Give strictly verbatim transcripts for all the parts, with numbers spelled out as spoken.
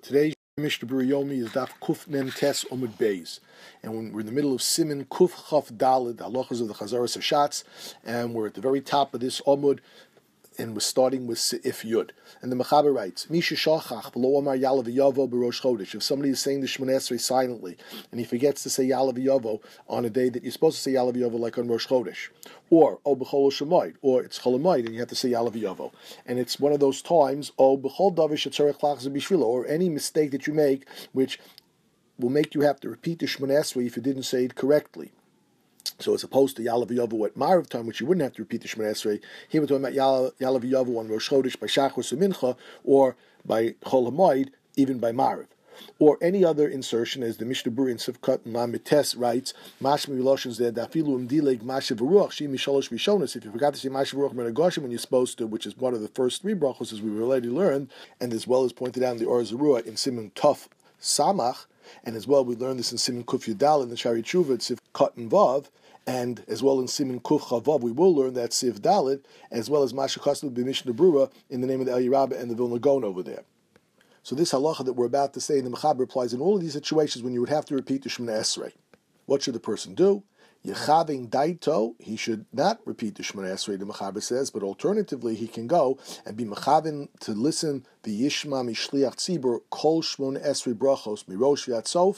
Today's Mishnah Berurah Yomi is Daf Kuf Mem Tes Omud Beis, and when we're in the middle of Siman Kuf Chaf Daled, the halachas of the Chazaras Hashatz, and we're at the very top of this Omud, and we're starting with Seif Yud. And the Mechaber writes, Misha Shachach V'lo Amar Yalav Yavo B'Rosh Chodesh. If somebody is saying the Shmoneh Esrei silently, and he forgets to say Yalav Yavo on a day that you're supposed to say Yalav Yavo, like on Rosh Chodesh, or O B'chol Shemoid, or it's Chol Hamoed, and you have to say Yalav Yavo, and it's one of those times, O B'chol Davar Shetzarech Lachzor B'Shvilo, or any mistake that you make, which will make you have to repeat the Shmoneh Esrei if you didn't say it correctly. So as opposed to Yalav Yavu at Marav time, which you wouldn't have to repeat the Shmoneh Esrei, here we're talking about Yalav Yavu on Rosh Chodesh by Shachos and Mincha, or by Chol Hamoed, even by Marav. Or any other insertion, as the Mishnah Berurah in Sivkot and Lamites writes, Mashmi Miloshins there, Dafilu Mdileg Mashav Ruach, Shimi Shalosh Rishonis. If you forgot to say Mashav Ruach Menagoshim when you're supposed to, which is one of the first three brachos, as we've already learned, and as well as pointed out in the Or Zarua in Siman Tov Samach, and as well we learned this in Siman Kuf Yudal in the Shari Tshuva, Sivkot and Vav, and as well in Siman Kuf Chavav, we will learn that Siv Dalit, as well as Masha Chaslu b'Mishnah Berurah in the name of the El Yerabah and the Vilna Gaon over there. So this halacha that we're about to say in the Mechaber applies in all of these situations when you would have to repeat the Shmoneh Esrei. What should the person do? Yechaving daito, he should not repeat the Shmoneh Esrei, the Mechaber says, but alternatively he can go and be mechavin to listen the Yishma Mishliach Tzibur Kol Shmoneh Esrei Brachos Mirosh Yatsof.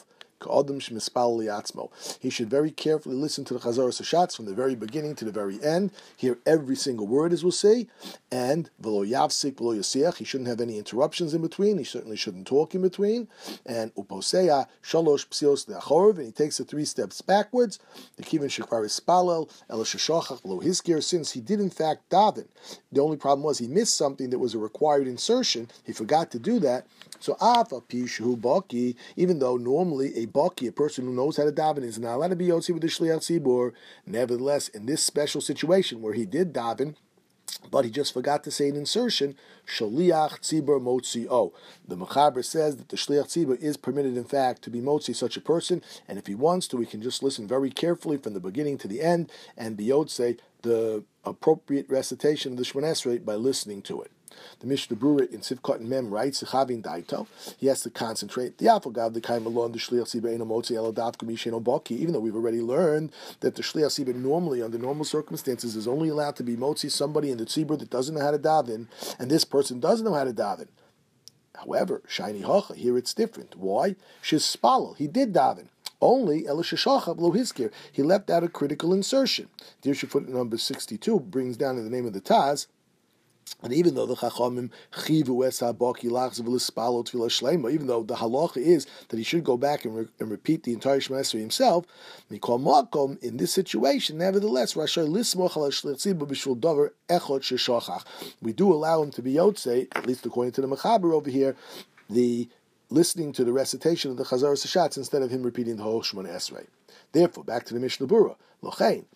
He should very carefully listen to the Chazaras Hashatz from the very beginning to the very end, hear every single word, as we'll see, and v'lo yavsik v'lo yasiach, he shouldn't have any interruptions in between, he certainly shouldn't talk in between, and uposeya shalosh psios le'achorv, and he takes the three steps backwards, the kivin shekvar ispalel, el sheshachach v'lo hiskir, since he did in fact daven. The only problem was he missed something that was a required insertion, he forgot to do that, so afa pishu baki, even though normally a baki, a person who knows how to daven, is not allowed to be yotzi with the shliach tzibur. Nevertheless, in this special situation where he did daven, but he just forgot to say an insertion, shliach tzibur motzi o. The Mechaber says that the shliach tzibur is permitted, in fact, to be motzi such a person, and if he wants to, he can just listen very carefully from the beginning to the end and be yotze the appropriate recitation of the Shmoneh Esrei by listening to it. The Mishnah Berurah in Sivkot and Mem writes, "Chavin daito." He has to concentrate. The Afagav the Kaim Alon the Shliach Tzibur Eino Motzi Elo Davka Misheno Baki. Even though we've already learned that the Shliach Tzibur normally, under normal circumstances, is only allowed to be motzi somebody in the Tzibur that doesn't know how to daven, and this person does know how to daven. However, Shiny Hacha, here it's different. Why? Shispalo, he did daven. Only El Sheshachah Lo Hiskir, he left out a critical insertion. Dirshu footnote number sixty-two brings down in the name of the Taz. And even though the Chachamim chivu es habaki lachzav l'spalo tefillah shleima, even though the halacha is that he should go back and, re- and repeat the entire Shmoneh Esrei himself, mikol makom, in this situation, nevertheless, rashay lismoch al shliach tzibur b'shul davar echot sheshachach. We do allow him to be yotzei, at least according to the Mechaber over here, the listening to the recitation of the Chazaras Hashatz instead of him repeating the whole Shmoneh Esrei. Therefore, back to the Mishnah Berurah, lochein.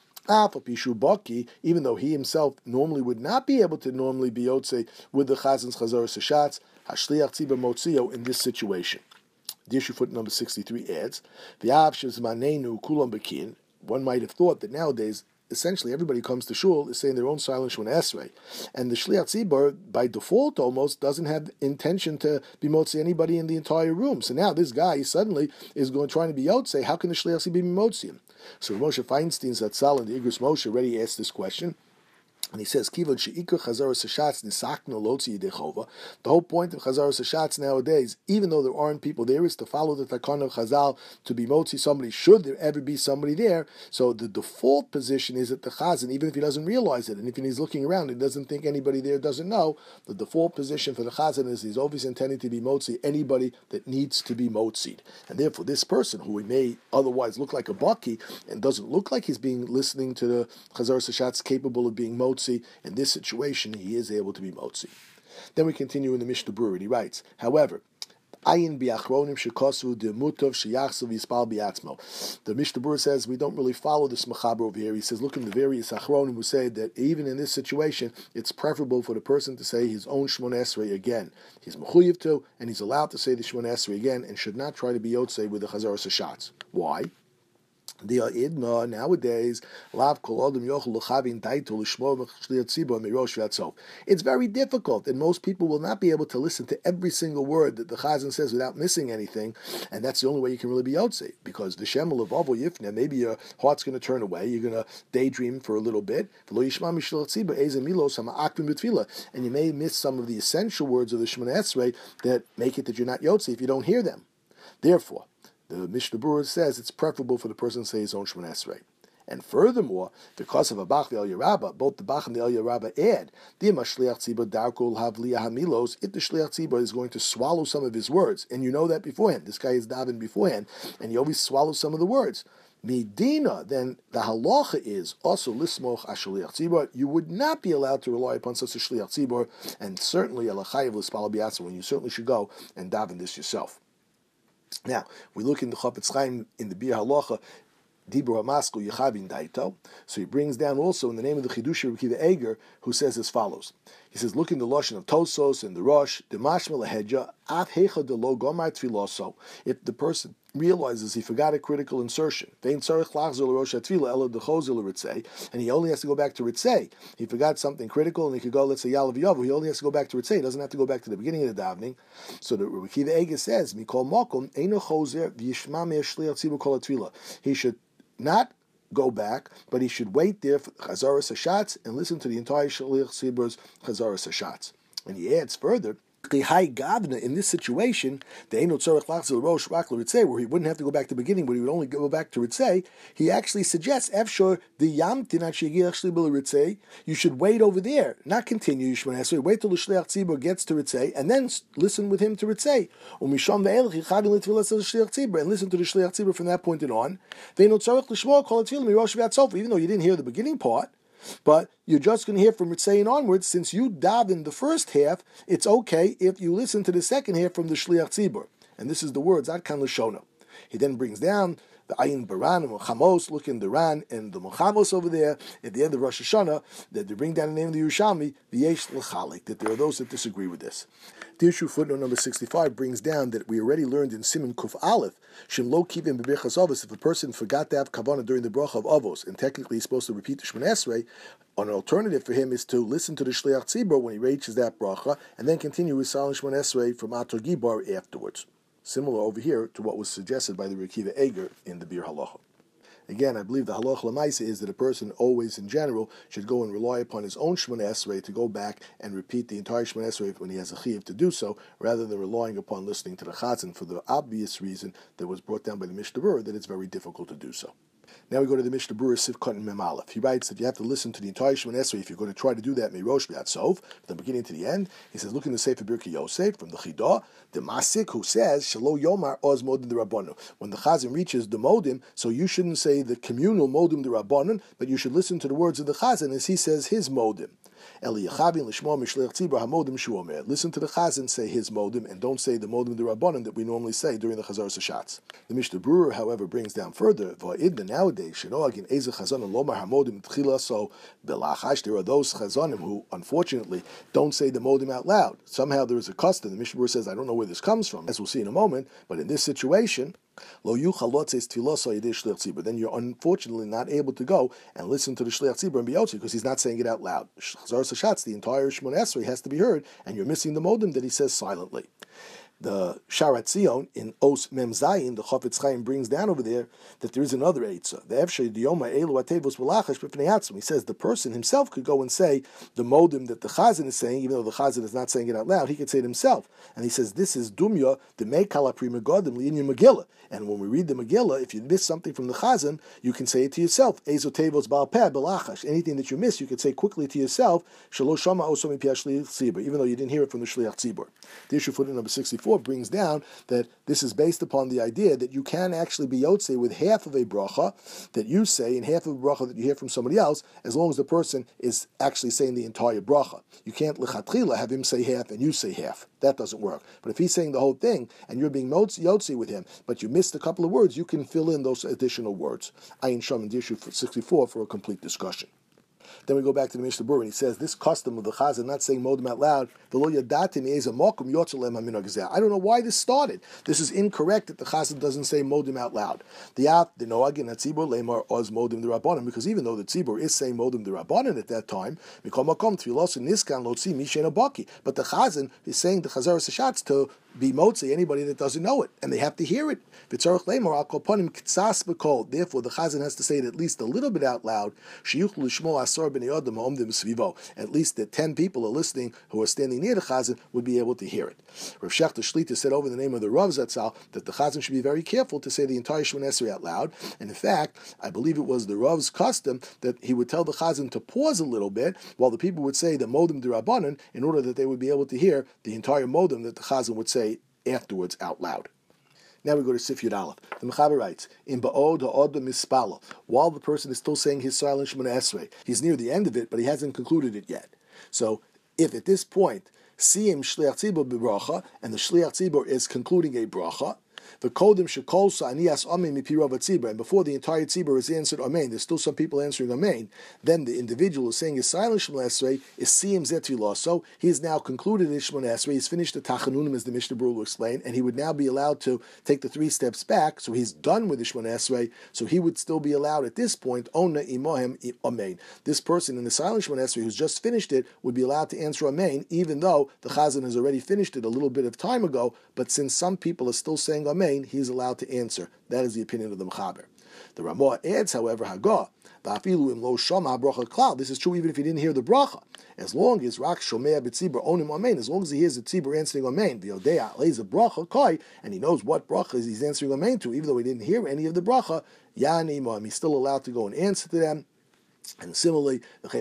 Even though he himself normally would not be able to normally be yotze with the Chazan's Chazaras Hashatz, Hashliach Tzibur Motzio in this situation. Dirshu foot number sixty-three adds, V'av shezmanenu kulam bekin. One might have thought that nowadays, essentially everybody who comes to shul is saying their own silent Shmoneh Esrei, and the Shliach Tzibur by default almost doesn't have intention to be motzi anybody in the entire room. So now this guy suddenly is going trying to be yotze. How can the Shliach Tzibur be motzi him? So Moshe Feinstein Zatzal and the Igros Moshe already asked this question. And he says, "Kivon sheikar Chazaras Hashatz nisakno lotzi yidechova." The whole point of Chazaras Hashatz nowadays, even though there aren't people there, is to follow the takana of Chazal to be motzi somebody. Should there ever be somebody there, so the default position is that the Chazan, even if he doesn't realize it, and if he's looking around, he doesn't think anybody there doesn't know. The default position for the Chazan is he's always intending to be motzi anybody that needs to be motzied, and therefore this person who may otherwise look like a baki and doesn't look like he's being listening to the Chazaras Hashatz capable of being motzi. In this situation, he is able to be motzi. Then we continue in the Mishnah Berurah. He writes, however, Ayin biachronim shekosu demutov sheyachsav yispal biatzmo. The Mishnah Berurah says we don't really follow this Mechaber over here. He says, look in the various achronim who say that even in this situation, it's preferable for the person to say his own Shmoneh Esrei again. He's mechuyev to, and he's allowed to say the Shmoneh Esrei again, and should not try to be yotzei with the Chazaras Hashatz. Why? The idna nowadays, lav kol adam yochel lechavin daitul lishmo shliach tzibur mirosh v'atzov. It's very difficult, and most people will not be able to listen to every single word that the Chazan says without missing anything, and that's the only way you can really be yotze, because the shemel of avo yifne, maybe your heart's going to turn away, you're going to daydream for a little bit, and you may miss some of the essential words of the Shemona Esrei that make it that you're not yotze if you don't hear them. Therefore, the Mishnah Berurah says it's preferable for the person to say his own Shemona Esrei. And furthermore, because of a Bach and El Yerabba, both the Bach and the El Yerabba add, if the Shliach Tzibur is going to swallow some of his words, and you know that beforehand, this guy is daven beforehand, and he always swallows some of the words. Medina, then the halacha is also lismoch ashliach tzibur. You would not be allowed to rely upon such a shliach tzibur, and certainly a lachayiv l'spal b'yatzim, when you certainly should go and daven this yourself. Now, we look in the Chafetz Chaim in the Bir Halacha, Dibur HaMaskul Yechavin Daito. So he brings down also in the name of the Chidush Rabbi Akiva Eiger, who says as follows. He says, look in the Lashon of Tosos and the Rosh, the Mashma Lahedja, Av Hecha de Lo Gomar Tfiloso. If the person realizes he forgot a critical insertion, and he only has to go back to Ritzei. He forgot something critical, and he could go, let's say, Yalav Yavu, he only has to go back to Ritzei. He doesn't have to go back to the beginning of the davening. So the Rabbi Akiva Eiger says, Mikol Mokom, Eino Choser, V'yishma Me'ashliach Tzibur Kol HaTfilah. He should not go back, but he should wait there for Chazaras HaShatz and listen to the entire Shliach Tzibur's Chazaras HaShatz. And he adds further, in this situation, where he wouldn't have to go back to the beginning, but he would only go back to Ritzei, he actually suggests, you should wait over there, not continue Yishmon Esrei, wait till the Shliach Tzibur gets to Ritzei, and then listen with him to Ritzei. And listen to the Shliach Tzibur from that point on. Even though you didn't hear the beginning part, but you're just going to hear from Ritzei and onwards. Since you daven the first half, it's okay if you listen to the second half from the Shliach Tzibur. And this is the words, Ad Kan Lashona. He then brings down the Ayin Baran and Chamos, look in the Ran and the Mochamos over there, at the end of Rosh Hashanah, that they bring down the name of the Yerushalmi, the Yesh L'chalik, that there are those that disagree with this. Dirshu footnote number sixty-five brings down that we already learned in Siman Kuf Aleph, Shem Lo Kivim B'Birchas Avos, if a person forgot to have Kavanah during the Bracha of Avos, and technically he's supposed to repeat the Shemona Esrei, an alternative for him is to listen to the Shliach Tzibur when he reaches that Bracha, and then continue with Silent Shemona Esrei from Ator Gibar afterwards. Similar over here to what was suggested by the Rabbi Akiva Eiger in the Bir Halacha. Again, I believe the halacha l'maisa is that a person always, in general, should go and rely upon his own Shemona Esrei to go back and repeat the entire Shemona Esrei when he has a chiyuv to do so, rather than relying upon listening to the Chazan for the obvious reason that was brought down by the Mishnah Berurah that it's very difficult to do so. Now we go to the Mishnah Berurah Sivkot and Mem Aleph. He writes that you have to listen to the entire Shemona Esrei if you're going to try to do that Meirosh V'Atzov, from the beginning to the end. He says, look in the Sefer Birkei Yosef from the Chidah, the Masik who says, Shalo Yomar Oz Modim the Rabbanon. When the Chazan reaches the Modim, so you shouldn't say the communal Modim the Rabbanon, but you should listen to the words of the Chazan as he says his Modim. Listen to the Chazan say his modim, and don't say the modim the Rabbanon that we normally say during the Chazaras HaShatz. The Mishnah Berurah, however, brings down further, nowadays, so there are those Chazanim who, unfortunately, don't say the modim out loud. Somehow there is a custom. The Mishnah Berurah says, I don't know where this comes from, as we'll see in a moment, but in this situation, then you're unfortunately not able to go and listen to the Shliach Tzibur and be yotze because he's not saying it out loud. Chazaras HaShatz, the entire Shemona Esrei has to be heard, and you're missing the modim that he says silently. The Sharat Zion in Os Mem Zayin, the Chafetz Chaim brings down over there that there is another Eitzah. The Efshei Diyoma Elu Atevos B'Lachash B'Fnei Atzum. He says the person himself could go and say the modim that the Chazan is saying, even though the Chazan is not saying it out loud, he could say it himself. And he says this is Dumya the Meikala Pri Megadim Li'inyan Megillah. And when we read the Megillah, if you miss something from the Chazan, you can say it to yourself. Ezo Tevos Ba'al Peh B'Lachash. Anything that you miss, you could say quickly to yourself. Shelo Shama Oso Mipi Shliach Tzibur, even though you didn't hear it from the Shliach Tzibur. The issue footnote number sixty-four brings down that this is based upon the idea that you can actually be yotze with half of a bracha that you say and half of a bracha that you hear from somebody else, as long as the person is actually saying the entire bracha. You can't lechatchila have him say half and you say half. That doesn't work. But if he's saying the whole thing and you're being yotze with him, but you missed a couple of words, you can fill in those additional words. Ayin Sham and Dirshu sixty-four for a complete discussion. Then we go back to the Mishnah Berurah, and he says this custom of the Chazan not saying modim out loud. I don't know why this started. This is incorrect that the Chazan doesn't say modim out loud. The the noagin tzibur lemar oz modim derabanan, because even though the tzibur is saying modim derabanan at that time, but the Chazan is saying the Chazar Sashatz to be motzi anybody that doesn't know it, and they have to hear it. Therefore, the Chazan has to say it at least a little bit out loud. At least the ten people are listening who are standing near the Chazan would be able to hear it. Rav Shechter Shlita said over the name of the Rav Zatzal that the Chazan should be very careful to say the entire Shemon Esrei out loud. And in fact, I believe it was the Rav's custom that he would tell the Chazan to pause a little bit while the people would say the Modim D'Rabbanan in order that they would be able to hear the entire Modim that the Chazan would say afterwards out loud. Now we go to Sif Yud Aleph. The Mechaber writes, "In ba'od ha'odam mispala," while the person is still saying his silent Shemona Esrei, he's near the end of it, but he hasn't concluded it yet. So, if at this point siyim shliach tzibur b'bracha, and the shliach tzibur is concluding a bracha, the kodim shekol sa'anias amen mipirav tzibur, and before the entire tzibur is answered amen, there's still some people answering amen. Then the individual is saying his silent Shemona Esrei is siyim zetvilah. So he has now concluded his Shemona Esrei. He's finished the tachanunim, as the Mishnah Berurah will explain, and he would now be allowed to take the three steps back. So he's done with the Shemona Esrei. So he would still be allowed at this point onna imohem amen. This person in the silent Shemona Esrei who's just finished it would be allowed to answer amen, even though the Chazan has already finished it a little bit of time ago. But since some people are still saying amen, he's allowed to answer. That is the opinion of the Mechaber. The Ramah adds, however, Hagah, this is true even if he didn't hear the bracha. As long as Rak Shomea B'tzibur Onim Amen, as long as he hears the tzibur answering Amen, V'yodea lays a bracha koi, and he knows what bracha he's answering Amen to, even though he didn't hear any of the bracha, Yani Moam, he's still allowed to go and answer to them. And similarly, the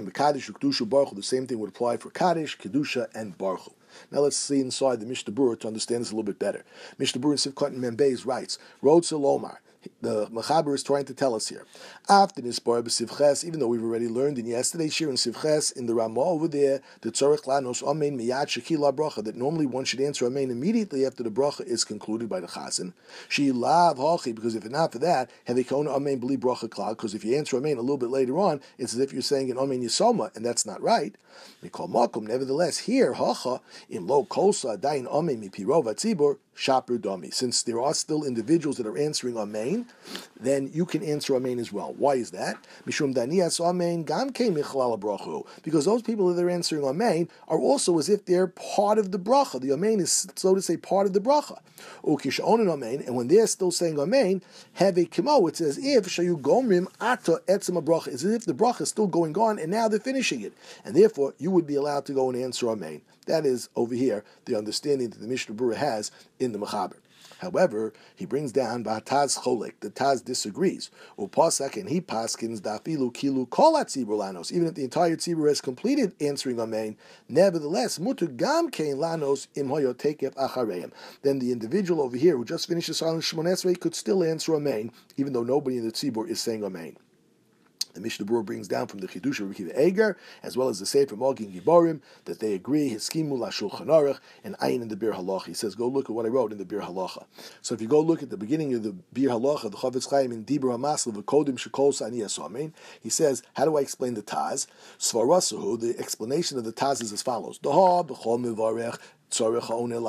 same thing would apply for Kaddish, Kedusha, and Baruch. Now let's see inside the Mishnah Berurah to understand this a little bit better. Mishnah Berurah in Sivkot and Membeis writes, Rotze Lomar. The Mechaber is trying to tell us here. After this bar b'sivches, even though we've already learned in yesterday's shir in Sivches, in the Ramah over there, the tzorich lanos amen miyad shekila bracha, that normally one should answer amen immediately after the bracha is concluded by the chazan. She lav hachi, because if not for that, hevikona amen b'li bracha klal, because if you answer amen a little bit later on, it's as if you're saying an amen yisoma, and that's not right. We call makom. Nevertheless, here hacha im lo kosa dain amen mipirov atzibur shaper dami. Since there are still individuals that are answering amen, then you can answer amen as well. Why is that? Mishum danias amen gam kein michlal brachu, because those people that are answering amen are also as if they're part of the bracha. The amen is, so to say, part of the bracha. Ukishonin amen, and when they're still saying amen, have a kimo. It's as if shayu gomrim ata etzem bracha. It's as if the bracha is still going on, and now they're finishing it, and therefore you would be allowed to go and answer amen. That is over here the understanding that the Mishnah Berurah has in the Mechaber. However, he brings down Taz Cholek. The Taz disagrees. Upasak, and he paskins dafilu kilu kolat tzibur lanos. Even if the entire tzibur has completed answering amen, nevertheless mutu gam kein lanos im hoyo tekef achareim. Then the individual over here who just finished the silent Shemona Esrei could still answer amen, even though nobody in the tzibur is saying amen. The Mishnah Berurah brings down from the Chidush of Rekiva Eger, as well as the Sefer Magin Giborim, that they agree, Hiskimu la Shulchan Aruch, and Ayin in the Bir Halacha. He says, go look at what I wrote in the Bir Halacha. So if you go look at the beginning of the Bir Halacha, the Chavetz Chaim in Dibur HaMasl, the Kodim Shekol Sani Yasomin, he says, how do I explain the Taz? Svarasuhu, the explanation of the Taz is as follows. Daha b'chol mivarech, normally,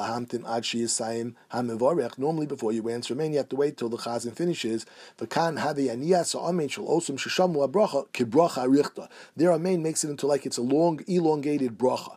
before you answer amen, you have to wait till the chazan finishes. Their amen makes it into like it's a long, elongated bracha.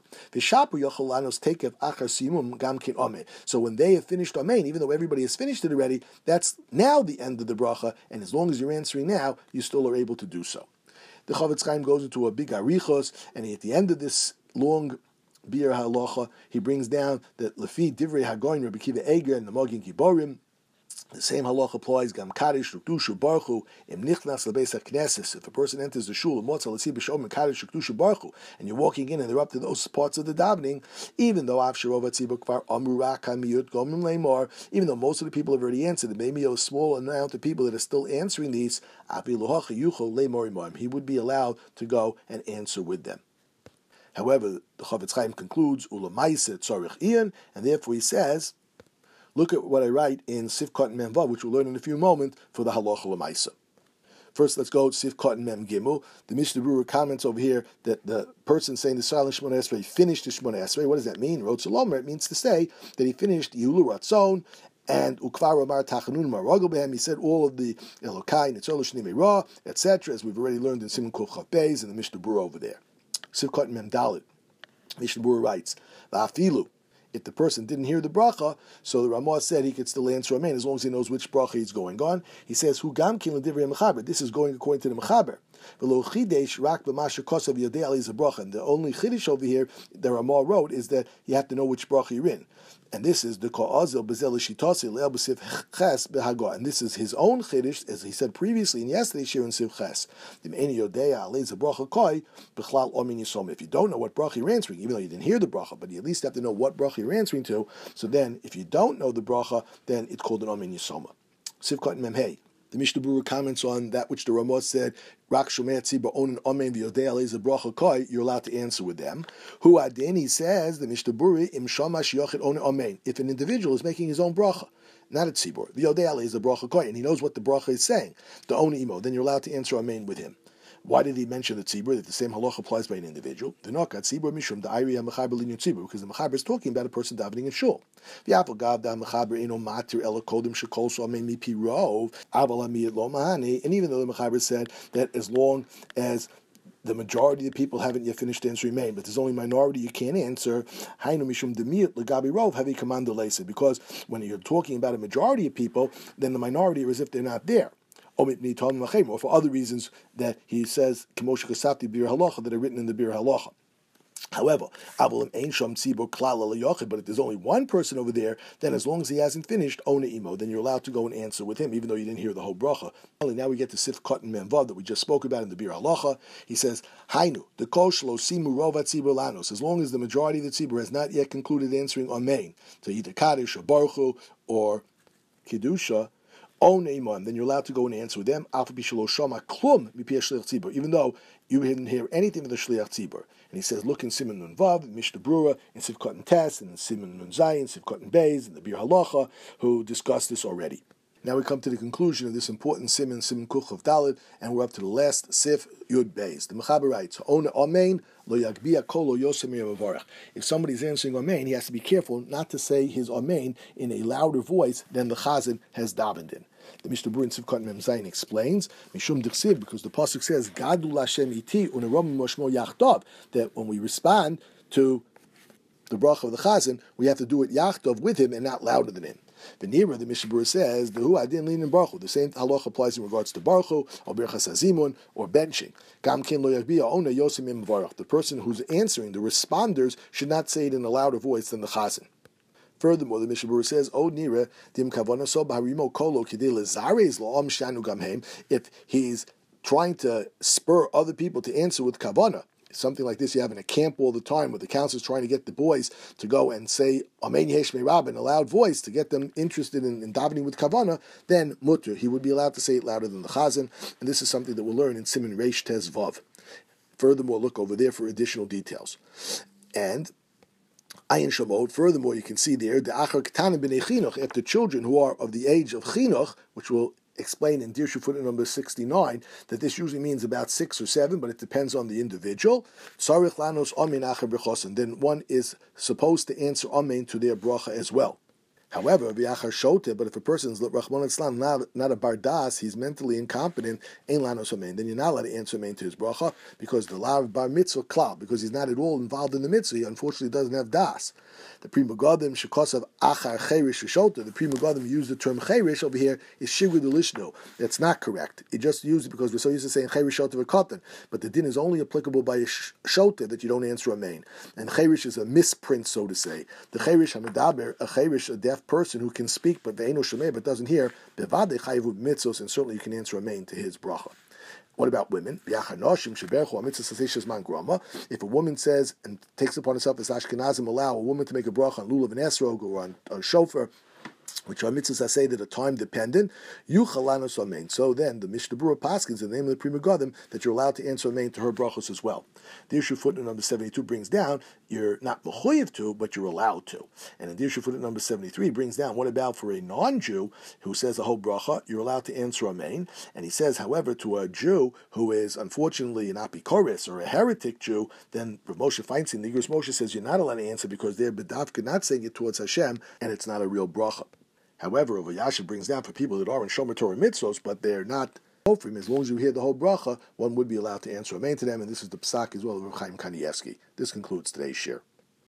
So when they have finished amen, even though everybody has finished it already, that's now the end of the bracha, and as long as you're answering now, you still are able to do so. The Chavetz Chaim goes into a big arichos, and at the end of this long Bir Halacha, he brings down that Lefi Divrei Hagoyin Rabbi Kiva Eger and the Magin Giborim, the same halacha applies. Gam Kaddish Shukdushu Baruchu Im Nichnas LeBeis HaKnesses. If a person enters the shul, Motza L'si B'Shom Kaddish Shukdushu Baruchu, and you're walking in and they're up to those parts of the davening, even though Av Sherov Atzibur Kvar Amru Rak HaMiyut Gomim Leimor, even though most of the people have already answered, and maybe a small amount of people that are still answering these, Avi Lohacha Yuchol Leimor Imorim, he would be allowed to go and answer with them. However, the Chavetz Chaim concludes, Ulamaisa Tzorich Ian, and therefore he says, look at what I write in Sivkot and Menvav, which we'll learn in a few moments, for the Halacha Lamaisa. First, let's go to Sif Cotton Mem Gimel. The Mishnah Berurah comments over here that the person saying the silent Shemona Esrei finished the Shemona Esrei. What does that mean? Rotz Lomer. It means to say that he finished Yulu Ratzon and Ukvar Amar Tachanun Maragol Behem. He said all of the Elokai, Nitzol Shni Meirah, et cetera, as we've already learned in Simon Kuf Chav Beis and the Mishnah Berurah over there. Sif Cotton Mem Dalet. Mishnah Berurah writes, Va'afilu. If the person didn't hear the bracha, so the Ramah said he could still answer amen as long as he knows which bracha he's going on. He says, "Hu gam kin l'divrei mechaber." This is going according to the mechaber. V'lo chidesh rak b'masher kosav yodei ali bracha. And the only chidesh over here the Ramah wrote is that you have to know which bracha you're in. And this is the ka'azel b'zel l'shitasi le'el b'sif ches b'hagah. And this is his own chidesh, as he said previously in yesterday's shir in Siv Ches. If you don't know what bracha you're answering, even though you didn't hear the bracha, but you at least have to know what bracha you're answering to. So then, if you don't know the bracha, then it's called an Amin Yisoma. Siv Cotton Mem Hey. The Mishnah Berurah comments on that which the Ramah said, Rak Shomei Tzibur Onen Amen V'Yodei Alei Bracha Koi, you're allowed to answer with them. Hu Adin, he says, the Mishnah Berurah, Im Shamash Yochid Onen Amen. If an individual is making his own bracha, not a tzibur, V'Yodei Alei is the bracha Koi, and he knows what the bracha is saying, the Onen Imo, then you're allowed to answer Amen with him. Why did he mention the tzibur? That the same halach applies by an individual. The nokat tzibur mishum the iri hamechaber linyan tzibur, because the mechaber is talking about a person davening in shul. The apple gav da mechaber eno matir ela kodim shekol so amen mi pirov aval amiyat lo mahani. And even though the mechaber said that as long as the majority of the people haven't yet finished answering amen, but there's only a minority you can't answer. Hainu mishum demiyat legabi rov havi command leisa, because when you're talking about a majority of people, then the minority are as if they're not there. Or for other reasons that he says that are written in the Bir Halacha. However, but if there's only one person over there, then as long as he hasn't finished, then you're allowed to go and answer with him, even though you didn't hear the whole bracha. Now we get to Sif Cotton Memvav that we just spoke about in the Bir Halacha. He says, Hainu, the koshlo simu rovat tzibur lanos, as long as the majority of the tzibur has not yet concluded answering amen to either Kaddish or Baruch Hu or Kiddusha, then you're allowed to go and answer with them, even though you didn't hear anything of the Shliach Tzibur. And he says, look in Siman Nun Vav, Mishnah Berurah, in Sivkot and Tes, and in Siman Nun Zayin, Sivkot and Beis, and the Bir Halacha, who discussed this already. Now we come to the conclusion of this important Siman, Siman Kuf of Dalet, and we're up to the last Sif Yud Beis. The Mechaber writes, Amen, lo yagbia kolo yosemir mavarach. If somebody's answering Amen, he has to be careful not to say his Amen in a louder voice than the Chazan has davened in. The Mishnah Berurah in Sivkot Mem Zayin explains, Mishum Dichsiv, because the pasuk says, Gadul Hashem iti unerom moshmo yachdav, that when we respond to the bracha of the Chazan, we have to do it yachdav with him and not louder than him. Venira, the Mishnah Berurah says, the Hu Adin Lin and Baruch Hu. The same halach applies in regards to Baruch Hu, or Birchas Hazimun, or benching. Gam kin lo yagbiya ona yosim im varach. The person who's answering, the responders, should not say it in a louder voice than the Chazan. Furthermore, the Mishnah Berurah says, "O nira dim kavana so b'harimo kolo kidei lezares lo'am shanu gamhem." If he's trying to spur other people to answer with kavana, something like this you have in a camp all the time, where the counselor's trying to get the boys to go and say Amen Yesh Me'Rab in a loud voice to get them interested in, in davening with kavana, then mutter, he would be allowed to say it louder than the Chazan, and this is something that we'll learn in Siman Reish Tez Vav. Furthermore, look over there for additional details. And Ayin Shamod. Furthermore, you can see there the Achar Ketanim B'nei Chinuch, if the children who are of the age of Chinuch, which will explain in Dirshu footnote number sixty-nine, that this usually means about six or seven, but it depends on the individual. Tzarich lanos amen acher b'chosen. Then one is supposed to answer amen to their bracha as well. However, v'achar shote, but if a person's Rachmana litzlan not not a bardas, he's mentally incompetent, ein lanos amen, then you're not allowed to answer amen to his bracha, because the lav bar mitzvah klal, because he's not at all involved in the mitzvah, he unfortunately doesn't have das. The Pri Megadim shekosav achar cherish v'shota. The Pri Megadim used the term cherish over here is shigru delishno. That's not correct. He just used it because we're so used to saying cherish shota v'katan, but the din is only applicable by a shota that you don't answer amen. And cherish is a misprint, so to say. The cherish hamidaber, a cherish, a deaf person who can speak but ve'eno shemeh but doesn't hear, bevade chayivu mitzvos, and certainly you can answer amen to his bracha. What about women? If a woman says and takes upon herself as Ashkenazim allow a woman to make a bracha on lulav and esrog or on, on shofar, which are mitzvahs say that are time dependent, yuchalanos amen. So then the Mishnah Berurah paskins in the name of the Pri Megadim that you're allowed to answer amen to her brachos as well. The issue footnote number seventy-two brings down you're not mechuyev to, but you're allowed to. And in the issue footnote number seventy-three brings down what about for a non-Jew who says a whole bracha, you're allowed to answer amen. And he says, however, to a Jew who is unfortunately an apikoris or a heretic Jew, then Rav Moshe Feinstein, the Igros Moshe says you're not allowed to answer because they're bedavka not saying it towards Hashem and it's not a real bracha. However, Rav Yasha brings down for people that are in Shomer Torah mitzvos, but they're not ofrim. As long as you hear the whole bracha, one would be allowed to answer amen to them, and this is the psak as well of Rav Chaim Kanievsky. This concludes today's shir.